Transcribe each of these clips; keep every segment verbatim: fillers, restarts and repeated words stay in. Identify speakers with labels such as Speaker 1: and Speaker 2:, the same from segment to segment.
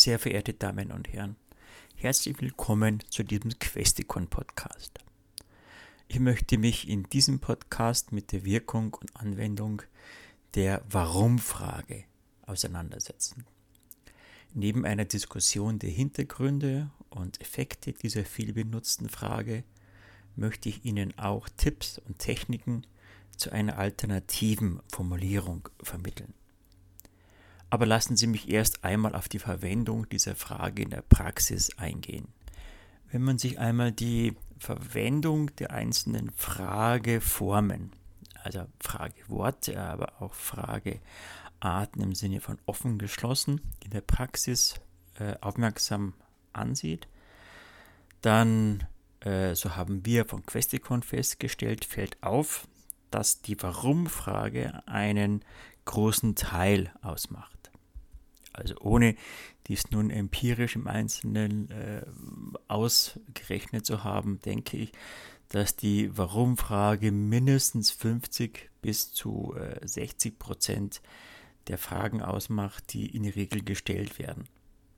Speaker 1: Sehr verehrte Damen und Herren, herzlich willkommen zu diesem Questicon-Podcast. Ich möchte mich in diesem Podcast mit der Wirkung und Anwendung der Warum-Frage auseinandersetzen. Neben einer Diskussion der Hintergründe und Effekte dieser viel benutzten Frage möchte ich Ihnen auch Tipps und Techniken zu einer alternativen Formulierung vermitteln. Aber lassen Sie mich erst einmal auf die Verwendung dieser Frage in der Praxis eingehen. Wenn man sich einmal die Verwendung der einzelnen Frageformen, also Frageworte, aber auch Fragearten im Sinne von offen, geschlossen, in der Praxis äh, aufmerksam ansieht, dann, äh, so haben wir von Questicon festgestellt, fällt auf, dass die Warum-Frage einen großen Teil ausmacht. Also ohne dies nun empirisch im Einzelnen äh, ausgerechnet zu haben, denke ich, dass die Warum-Frage mindestens fünfzig bis zu äh, sechzig Prozent der Fragen ausmacht, die in der Regel gestellt werden.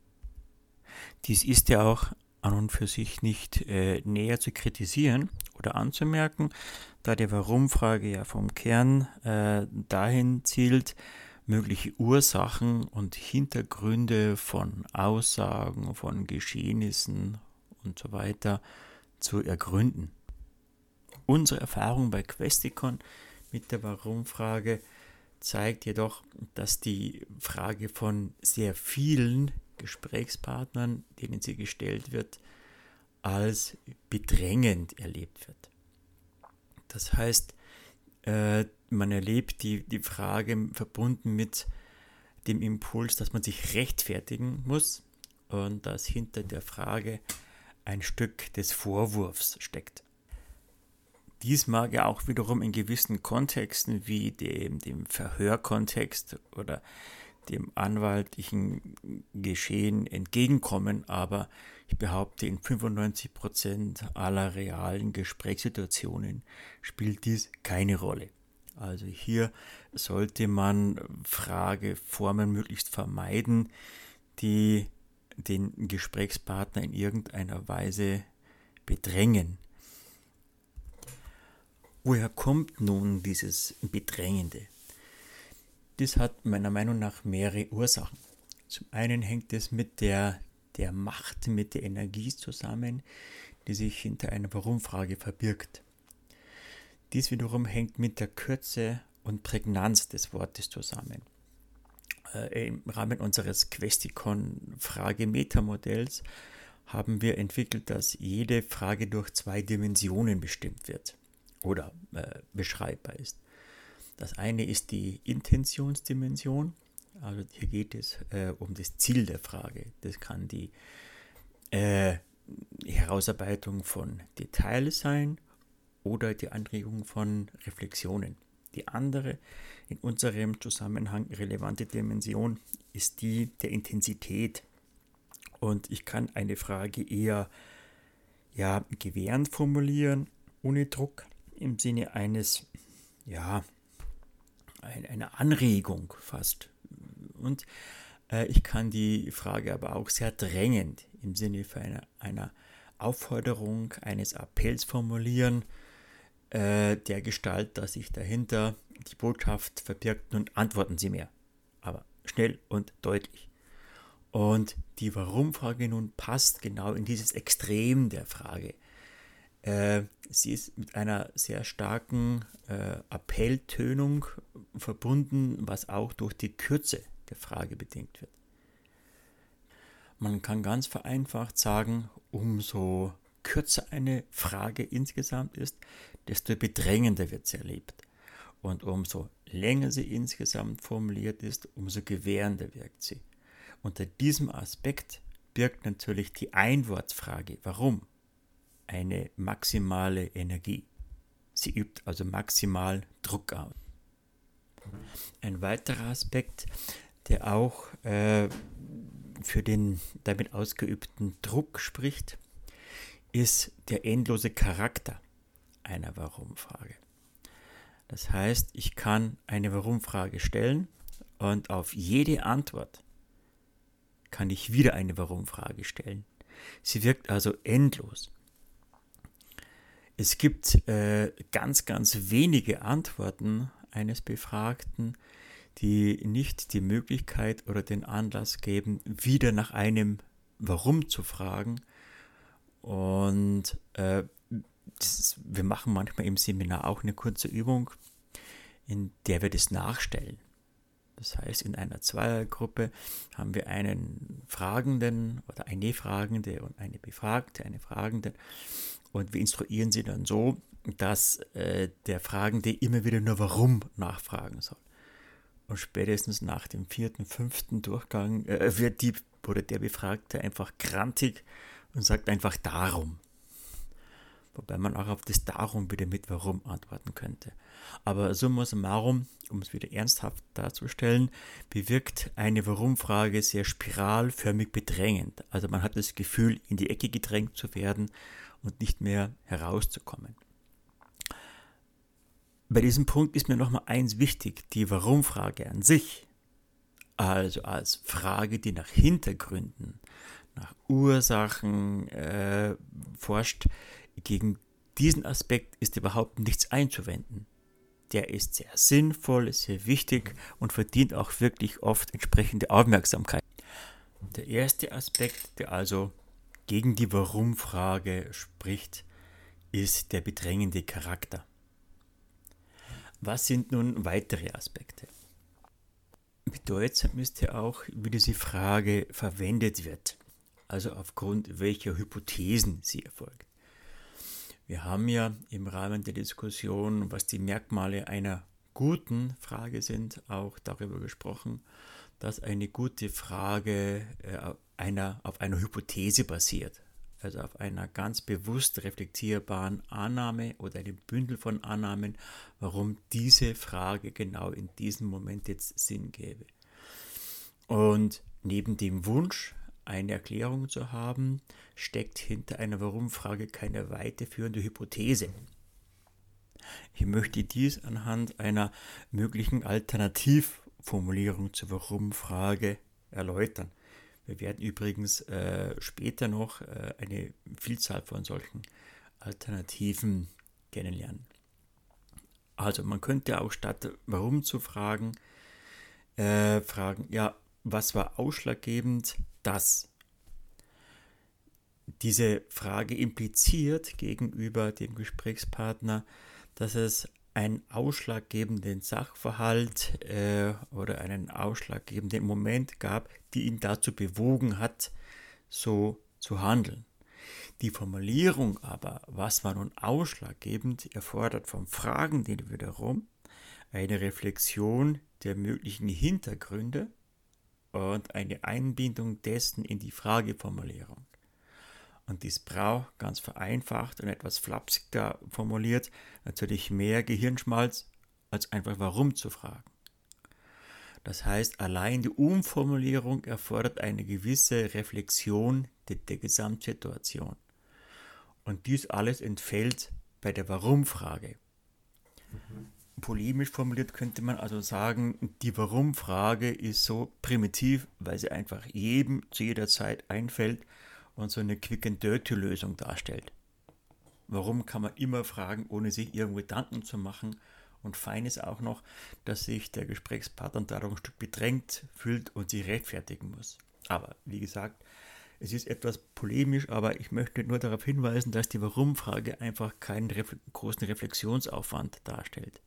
Speaker 1: Dies ist ja auch an und für sich nicht äh, näher zu kritisieren oder anzumerken, da die Warum-Frage ja vom Kern äh, dahin zielt, mögliche Ursachen und Hintergründe von Aussagen, von Geschehnissen und so weiter zu ergründen. Unsere Erfahrung bei Questicon mit der Warum-Frage zeigt jedoch, dass die Frage von sehr vielen Gesprächspartnern, denen sie gestellt wird, als bedrängend erlebt wird. Das heißt, äh, man erlebt die, die Frage verbunden mit dem Impuls, dass man sich rechtfertigen muss und dass hinter der Frage ein Stück des Vorwurfs steckt. Dies mag ja auch wiederum in gewissen Kontexten wie dem, dem Verhörkontext oder dem anwaltlichen Geschehen entgegenkommen, aber ich behaupte, in fünfundneunzig Prozent aller realen Gesprächssituationen spielt dies keine Rolle. Also hier sollte man Frageformen möglichst vermeiden, die den Gesprächspartner in irgendeiner Weise bedrängen. Woher kommt nun dieses Bedrängende? Das hat meiner Meinung nach mehrere Ursachen. Zum einen hängt es mit der, der Macht, mit der Energie zusammen, die sich hinter einer Warum-Frage verbirgt. Dies wiederum hängt mit der Kürze und Prägnanz des Wortes zusammen. Äh, Im Rahmen unseres Questicon-Frage-Meta-Modells haben wir entwickelt, dass jede Frage durch zwei Dimensionen bestimmt wird oder äh, beschreibbar ist. Das eine ist die Intentionsdimension, also hier geht es äh, um das Ziel der Frage. Das kann die äh, Herausarbeitung von Details sein oder die Anregung von Reflexionen. Die andere, in unserem Zusammenhang relevante Dimension, ist die der Intensität. Und ich kann eine Frage eher ja, gewährend formulieren, ohne Druck, im Sinne eines, ja, eine Anregung fast. Und äh, ich kann die Frage aber auch sehr drängend im Sinne von einer, einer Aufforderung, eines Appells formulieren, äh, der Gestalt, dass sich dahinter die Botschaft verbirgt, nun antworten Sie mir. Aber schnell und deutlich. Und die Warum-Frage nun passt genau in dieses Extrem der Frage. Äh, sie ist mit einer sehr starken äh, Appelltönung verbunden, was auch durch die Kürze der Frage bedingt wird. Man kann ganz vereinfacht sagen, umso kürzer eine Frage insgesamt ist, desto bedrängender wird sie erlebt. Und umso länger sie insgesamt formuliert ist, umso gewährender wirkt sie. Unter diesem Aspekt birgt natürlich die Einwortfrage, warum, eine maximale Energie. Sie übt also maximal Druck aus. Ein weiterer Aspekt, der auch äh, für den damit ausgeübten Druck spricht, ist der endlose Charakter einer Warum-Frage. Das heißt, ich kann eine Warum-Frage stellen und auf jede Antwort kann ich wieder eine Warum-Frage stellen. Sie wirkt also endlos. Es gibt äh, ganz, ganz wenige Antworten eines Befragten, die nicht die Möglichkeit oder den Anlass geben, wieder nach einem Warum zu fragen. Und äh, das ist, wir machen manchmal im Seminar auch eine kurze Übung, in der wir das nachstellen. Das heißt, in einer Zweiergruppe haben wir einen Fragenden oder eine Fragende und eine Befragte, eine Fragende. Und wir instruieren sie dann so, dass äh, der Fragende immer wieder nur Warum nachfragen soll. Und spätestens nach dem vierten, fünften Durchgang äh, wird die oder der Befragte einfach grantig und sagt einfach Darum. Wobei man auch auf das Darum wieder mit Warum antworten könnte. Aber summa summarum, um es wieder ernsthaft darzustellen, bewirkt eine Warum-Frage sehr spiralförmig bedrängend. Also man hat das Gefühl, in die Ecke gedrängt zu werden und nicht mehr herauszukommen. Bei diesem Punkt ist mir nochmal eins wichtig, die Warum-Frage an sich, also als Frage, die nach Hintergründen, nach Ursachen äh, forscht, gegen diesen Aspekt ist überhaupt nichts einzuwenden. Der ist sehr sinnvoll, sehr wichtig und verdient auch wirklich oft entsprechende Aufmerksamkeit. Der erste Aspekt, der also gegen die Warum-Frage spricht, ist der bedrängende Charakter. Was sind nun weitere Aspekte? Bedeutsam ist ja auch, wie diese Frage verwendet wird, also aufgrund welcher Hypothesen sie erfolgt. Wir haben ja im Rahmen der Diskussion, was die Merkmale einer guten Frage sind, auch darüber gesprochen, dass eine gute Frage äh, einer, auf einer Hypothese basiert, also auf einer ganz bewusst reflektierbaren Annahme oder einem Bündel von Annahmen, warum diese Frage genau in diesem Moment jetzt Sinn gäbe. Und neben dem Wunsch, eine Erklärung zu haben, steckt hinter einer Warum-Frage keine weiterführende Hypothese. Ich möchte dies anhand einer möglichen Alternativformulierung zur Warum-Frage erläutern. Wir werden übrigens äh, später noch äh, eine Vielzahl von solchen Alternativen kennenlernen. Also man könnte auch statt Warum zu fragen, äh, fragen, ja, was war ausschlaggebend, dass diese Frage impliziert gegenüber dem Gesprächspartner, dass es einen ausschlaggebenden Sachverhalt äh, oder einen ausschlaggebenden Moment gab, die ihn dazu bewogen hat, so zu handeln. Die Formulierung aber, was war nun ausschlaggebend, erfordert vom Fragenden wiederum eine Reflexion der möglichen Hintergründe und eine Einbindung dessen in die Frageformulierung. Und dies braucht, ganz vereinfacht und etwas flapsiger formuliert, natürlich mehr Gehirnschmalz, als einfach Warum zu fragen. Das heißt, allein die Umformulierung erfordert eine gewisse Reflexion der, der Gesamtsituation. Und dies alles entfällt bei der Warum-Frage. Mhm. Polemisch formuliert könnte man also sagen, die Warum-Frage ist so primitiv, weil sie einfach jedem zu jeder Zeit einfällt und so eine Quick-and-Dirty-Lösung darstellt. Warum kann man immer fragen, ohne sich irgendwo Gedanken zu machen? Und fein ist auch noch, dass sich der Gesprächspartner dadurch ein Stück bedrängt fühlt und sich rechtfertigen muss. Aber wie gesagt, es ist etwas polemisch, aber ich möchte nur darauf hinweisen, dass die Warum-Frage einfach keinen ref- großen Reflexionsaufwand darstellt.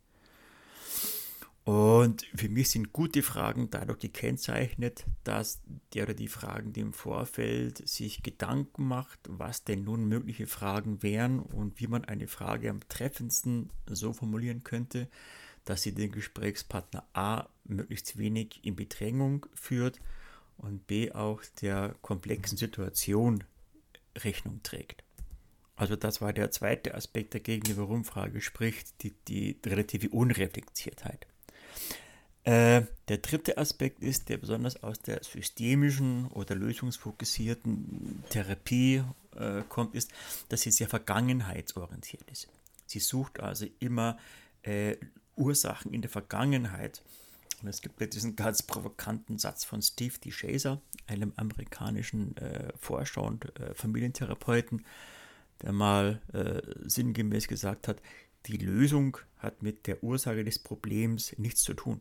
Speaker 1: Und für mich sind gute Fragen dadurch gekennzeichnet, dass der oder die Fragende im Vorfeld sich Gedanken macht, was denn nun mögliche Fragen wären und wie man eine Frage am treffendsten so formulieren könnte, dass sie den Gesprächspartner A möglichst wenig in Bedrängung führt und B auch der komplexen Situation Rechnung trägt. Also das war der zweite Aspekt, der gegen die Warum-Frage spricht, die, die relative Unreflektiertheit. Äh, der dritte Aspekt ist, der besonders aus der systemischen oder lösungsfokussierten Therapie äh, kommt, ist, dass sie sehr vergangenheitsorientiert ist. Sie sucht also immer äh, Ursachen in der Vergangenheit Und es gibt ja diesen ganz provokanten Satz von Steve DeShazer, einem amerikanischen äh, Forscher und äh, Familientherapeuten, der mal äh, sinngemäß gesagt hat, die Lösung hat mit der Ursache des Problems nichts zu tun.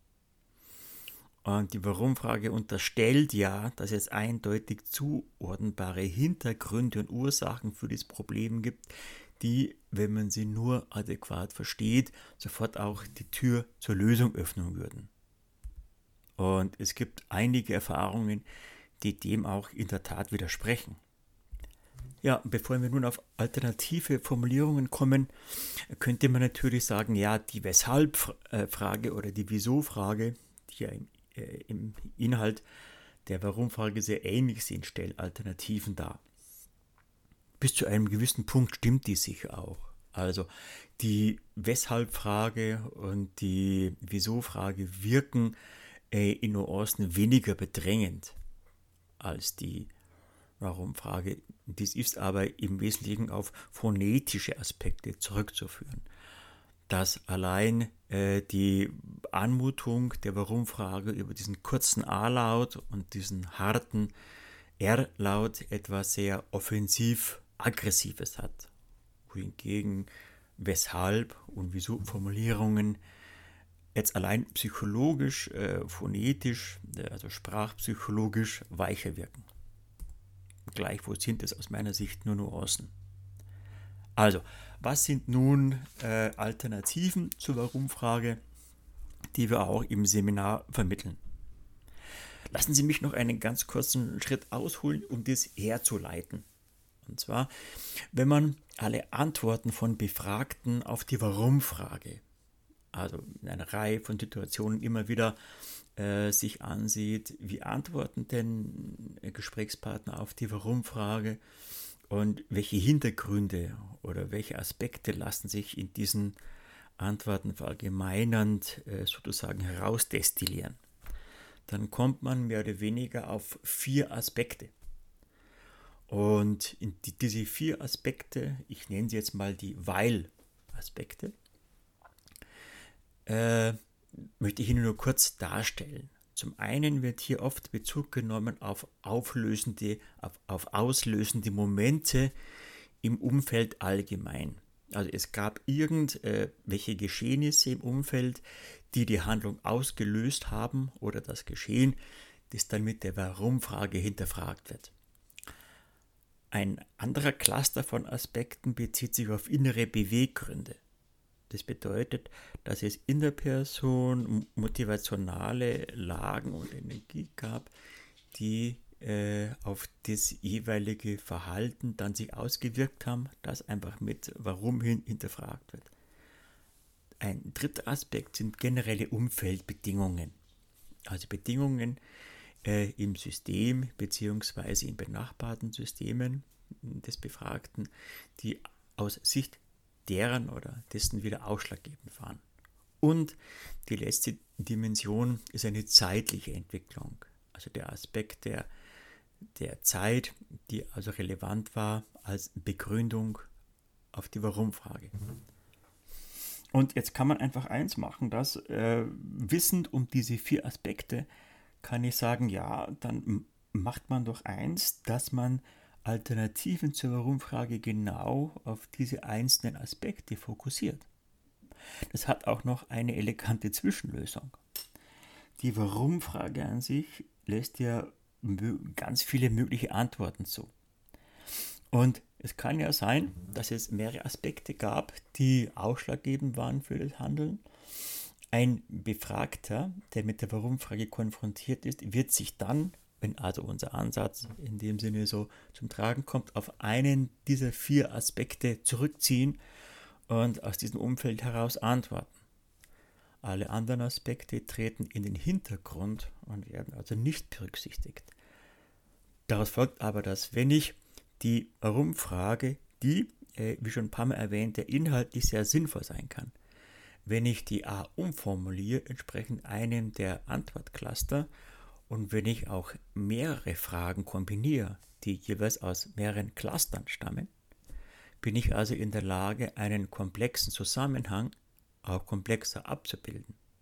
Speaker 1: Und die Warum-Frage unterstellt ja, dass es eindeutig zuordnbare Hintergründe und Ursachen für das Problem gibt, die, wenn man sie nur adäquat versteht, sofort auch die Tür zur Lösung öffnen würden. Und es gibt einige Erfahrungen, die dem auch in der Tat widersprechen. Ja, bevor wir nun auf alternative Formulierungen kommen, könnte man natürlich sagen, ja, die Weshalb-Frage oder die Wieso-Frage, die ja im, äh, im Inhalt der Warum-Frage sehr ähnlich sind, stellt Alternativen dar. Bis zu einem gewissen Punkt stimmt die sicher auch. Also die Weshalb-Frage und die Wieso-Frage wirken äh, in Nuancen weniger bedrängend als die Warum-Frage. Dies ist aber im Wesentlichen auf phonetische Aspekte zurückzuführen. Dass allein äh, die Anmutung der Warum-Frage über diesen kurzen A-Laut und diesen harten R-Laut etwas sehr offensiv-aggressives hat, wohingegen Weshalb und Wieso-Formulierungen jetzt allein psychologisch, äh, phonetisch, äh, also sprachpsychologisch weicher wirken. Gleichwohl sind es aus meiner Sicht nur Nuancen. Also, was sind nun äh, Alternativen zur Warum-Frage, die wir auch im Seminar vermitteln? Lassen Sie mich noch einen ganz kurzen Schritt ausholen, um das herzuleiten. Und zwar, wenn man alle Antworten von Befragten auf die Warum-Frage, also in einer Reihe von Situationen immer wieder äh, sich ansieht, wie antworten denn Gesprächspartner auf die Warum-Frage und welche Hintergründe oder welche Aspekte lassen sich in diesen Antworten verallgemeinernd äh, sozusagen herausdestillieren, dann kommt man mehr oder weniger auf vier Aspekte. Und in die, diese vier Aspekte, ich nenne sie jetzt mal die Weil-Aspekte, äh, möchte ich Ihnen nur kurz darstellen. Zum einen wird hier oft Bezug genommen auf auflösende, auf, auf auslösende Momente im Umfeld allgemein. Also es gab irgendwelche Geschehnisse im Umfeld, die die Handlung ausgelöst haben oder das Geschehen, das dann mit der Warum-Frage hinterfragt wird. Ein anderer Cluster von Aspekten bezieht sich auf innere Beweggründe. Das bedeutet, dass es in der Person motivationale Lagen und Energie gab, die äh, auf das jeweilige Verhalten dann sich ausgewirkt haben, das einfach mit Warum hin hinterfragt wird. Ein dritter Aspekt sind generelle Umfeldbedingungen, also Bedingungen äh, im System bzw. in benachbarten Systemen des Befragten, die aus Sicht deren oder dessen wieder ausschlaggebend waren. Und die letzte Dimension ist eine zeitliche Entwicklung, also der Aspekt der, der Zeit, die also relevant war als Begründung auf die Warum-Frage. Und jetzt kann man einfach eins machen, dass äh, wissend um diese vier Aspekte kann ich sagen, ja, dann macht man doch eins, dass man Alternativen zur Warum-Frage genau auf diese einzelnen Aspekte fokussiert. Das hat auch noch eine elegante Zwischenlösung. Die Warum-Frage an sich lässt ja ganz viele mögliche Antworten zu. Und es kann ja sein, dass es mehrere Aspekte gab, die ausschlaggebend waren für das Handeln. Ein Befragter, der mit der Warum-Frage konfrontiert ist, wird sich dann, wenn also unser Ansatz in dem Sinne so zum Tragen kommt, auf einen dieser vier Aspekte zurückziehen und aus diesem Umfeld heraus antworten. Alle anderen Aspekte treten in den Hintergrund und werden also nicht berücksichtigt. Daraus folgt aber, dass wenn ich die Warum-Frage, die, äh, wie schon ein paar Mal erwähnt, der inhaltlich sehr sinnvoll sein kann, wenn ich die A umformuliere, entsprechend einem der Antwortcluster, und wenn ich auch mehrere Fragen kombiniere, die jeweils aus mehreren Clustern stammen, bin ich also in der Lage, einen komplexen Zusammenhang auch komplexer abzubilden.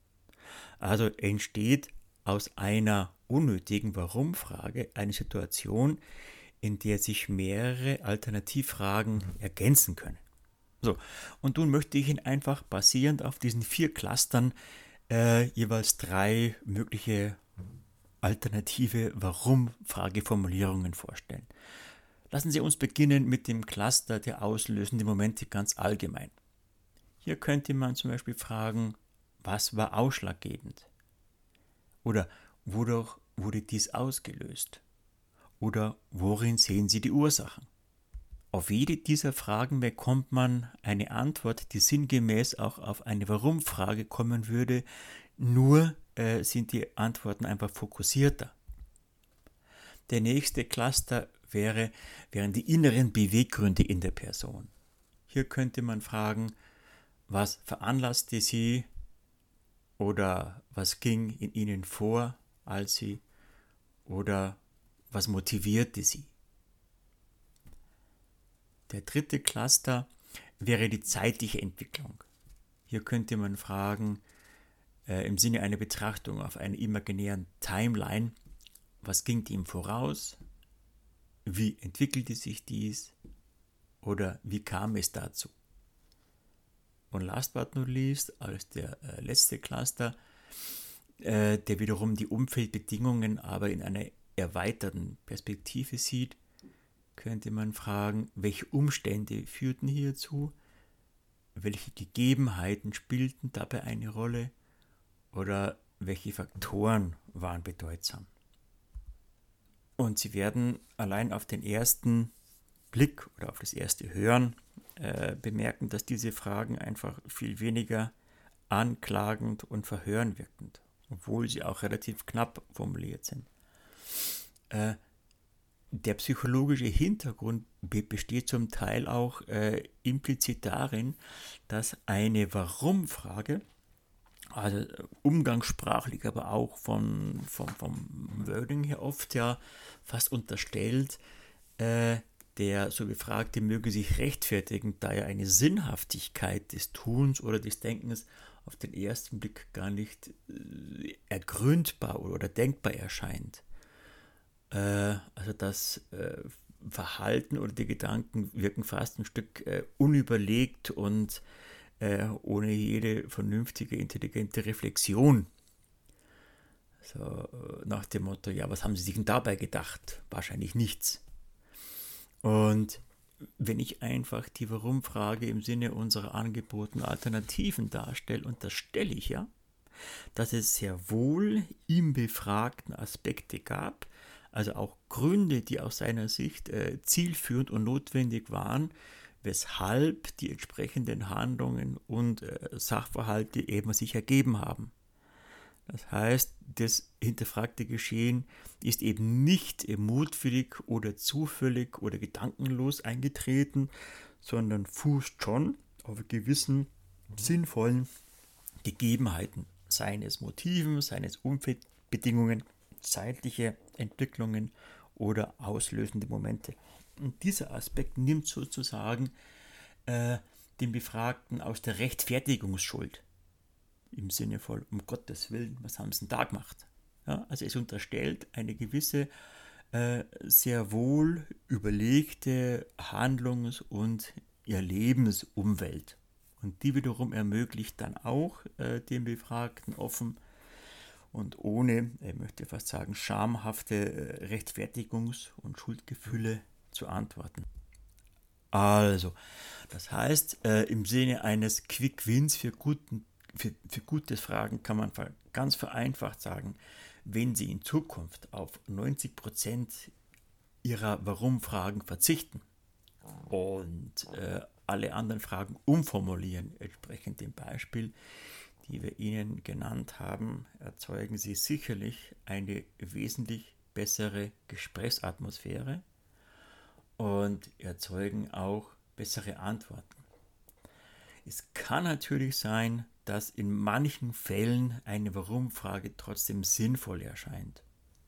Speaker 1: Also entsteht aus einer unnötigen Warum-Frage eine Situation, in der sich mehrere Alternativfragen ergänzen können. So, und nun möchte ich Ihnen einfach basierend auf diesen vier Clustern äh, jeweils drei mögliche alternative Warum-Frageformulierungen vorstellen. Lassen Sie uns beginnen mit dem Cluster der auslösenden Momente ganz allgemein. Hier könnte man zum Beispiel fragen, was war ausschlaggebend? Oder wodurch wurde dies ausgelöst? Oder worin sehen Sie die Ursachen? Auf jede dieser Fragen bekommt man eine Antwort, die sinngemäß auch auf eine Warum-Frage kommen würde, nur äh, sind die Antworten einfach fokussierter. Der nächste Cluster wäre, wären die inneren Beweggründe in der Person. Hier könnte man fragen, was veranlasste Sie oder was ging in Ihnen vor, als Sie oder was motivierte Sie? Der dritte Cluster wäre die zeitliche Entwicklung. Hier könnte man fragen, äh, im Sinne einer Betrachtung auf einer imaginären Timeline, was ging ihm voraus, wie entwickelte sich dies oder wie kam es dazu? Und last but not least, als der äh, letzte Cluster, äh, der wiederum die Umfeldbedingungen aber in einer erweiterten Perspektive sieht, könnte man fragen, welche Umstände führten hierzu, welche Gegebenheiten spielten dabei eine Rolle oder welche Faktoren waren bedeutsam. Und Sie werden allein auf den ersten Blick oder auf das erste Hören äh, bemerken, dass diese Fragen einfach viel weniger anklagend und verhörend wirken, obwohl sie auch relativ knapp formuliert sind. Äh, Der psychologische Hintergrund besteht zum Teil auch äh, implizit darin, dass eine Warum-Frage, also umgangssprachlich, aber auch von, vom, vom Wording her oft ja fast unterstellt, äh, der so Befragte möge sich rechtfertigen, da er eine Sinnhaftigkeit des Tuns oder des Denkens auf den ersten Blick gar nicht äh, ergründbar oder denkbar erscheint. Also das äh, Verhalten oder die Gedanken wirken fast ein Stück äh, unüberlegt und äh, ohne jede vernünftige, intelligente Reflexion. So äh, nach dem Motto, ja, was haben Sie sich denn dabei gedacht? Wahrscheinlich nichts. Und wenn ich einfach die Warum-Frage im Sinne unserer angebotenen Alternativen darstelle, unterstelle ich ja, dass es sehr wohl im Befragten Aspekte gab, also auch Gründe, die aus seiner Sicht äh, zielführend und notwendig waren, weshalb die entsprechenden Handlungen und äh, Sachverhalte eben sich ergeben haben. Das heißt, das hinterfragte Geschehen ist eben nicht mutwillig oder zufällig oder gedankenlos eingetreten, sondern fußt schon auf gewissen sinnvollen Gegebenheiten, seines Motiven, seines Umfeldbedingungen, zeitliche Entwicklungen oder auslösende Momente. Und dieser Aspekt nimmt sozusagen äh, den Befragten aus der Rechtfertigungsschuld. Im Sinne von, um Gottes Willen, was haben sie denn da gemacht? Ja, also es unterstellt eine gewisse, äh, sehr wohl überlegte Handlungs- und Erlebensumwelt. Und die wiederum ermöglicht dann auch äh, dem Befragten offen und ohne, ich möchte fast sagen, schamhafte Rechtfertigungs- und Schuldgefühle zu antworten. Also, das heißt, äh, im Sinne eines Quick Wins für, guten, für, für gutes Fragen kann man ganz vereinfacht sagen, wenn Sie in Zukunft auf neunzig Prozent Ihrer Warum-Fragen verzichten und äh, alle anderen Fragen umformulieren, entsprechend dem Beispiel, die wir Ihnen genannt haben, erzeugen Sie sicherlich eine wesentlich bessere Gesprächsatmosphäre und erzeugen auch bessere Antworten. Es kann natürlich sein, dass in manchen Fällen eine Warum-Frage trotzdem sinnvoll erscheint.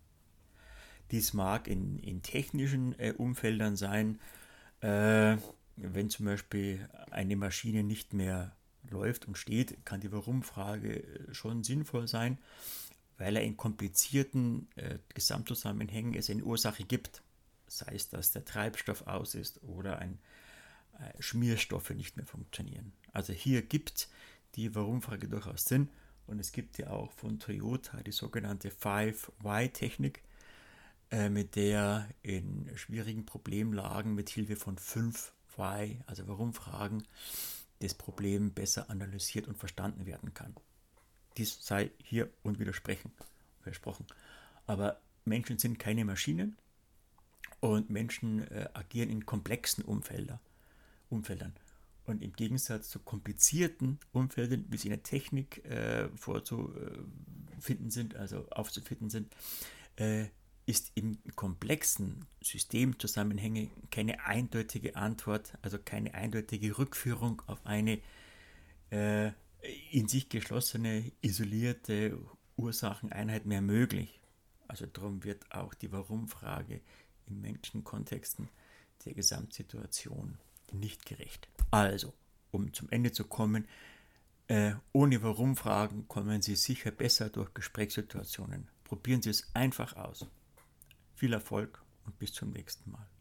Speaker 1: Dies mag in, in technischen äh, Umfeldern sein, äh, wenn zum Beispiel eine Maschine nicht mehr läuft und steht, kann die Warum-Frage schon sinnvoll sein, weil er in komplizierten äh, Gesamtzusammenhängen es eine Ursache gibt. Sei es, dass der Treibstoff aus ist oder ein äh, Schmierstoffe nicht mehr funktionieren. Also hier gibt die Warum-Frage durchaus Sinn. Und es gibt ja auch von Toyota die sogenannte five why Technik, äh, mit der in schwierigen Problemlagen mit Hilfe von fünf Why, also Warum-Fragen, das Problem besser analysiert und verstanden werden kann. Dies sei hier unwidersprochen. Aber Menschen sind keine Maschinen und Menschen äh, agieren in komplexen Umfelder, Umfeldern. Und im Gegensatz zu komplizierten Umfeldern, wie sie in der Technik äh, vorzufinden sind, also aufzufinden sind, äh, ist im komplexen Systemzusammenhänge keine eindeutige Antwort, also keine eindeutige Rückführung auf eine äh, in sich geschlossene, isolierte Ursacheneinheit mehr möglich. Also darum wird auch die Warum-Frage in Menschenkontexten der Gesamtsituation nicht gerecht. Also, um zum Ende zu kommen, äh, ohne Warum-Fragen kommen Sie sicher besser durch Gesprächssituationen. Probieren Sie es einfach aus. Viel Erfolg und bis zum nächsten Mal.